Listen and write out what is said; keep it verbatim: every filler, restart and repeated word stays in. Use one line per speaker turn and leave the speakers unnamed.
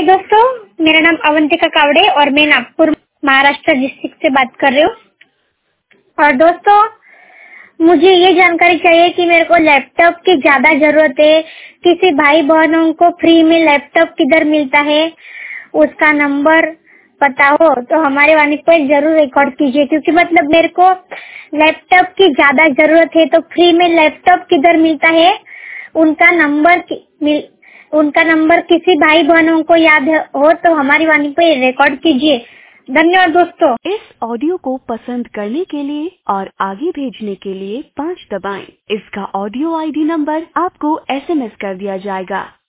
दोस्तों, मेरा नाम अवंतिका कावड़े और मैं नागपुर महाराष्ट्र डिस्ट्रिक्ट से बात कर रही हूँ। और दोस्तों, मुझे ये जानकारी चाहिए कि मेरे को लैपटॉप की ज्यादा जरूरत है। किसी भाई बहनों को फ्री में लैपटॉप किधर मिलता है, उसका नंबर पता हो तो हमारे वाणी पर जरूर रिकॉर्ड कीजिए, क्योंकि मतलब मेरे को लैपटॉप की ज्यादा जरूरत है। तो फ्री में लैपटॉप किधर मिलता है, उनका नंबर मिल उनका नंबर किसी भाई बहनों को याद हो तो हमारी वाणी पर रिकॉर्ड कीजिए। धन्यवाद दोस्तों।
इस ऑडियो को पसंद करने के लिए और आगे भेजने के लिए पाँच दबाएं। इसका ऑडियो आईडी नंबर आपको एसएमएस कर दिया जाएगा।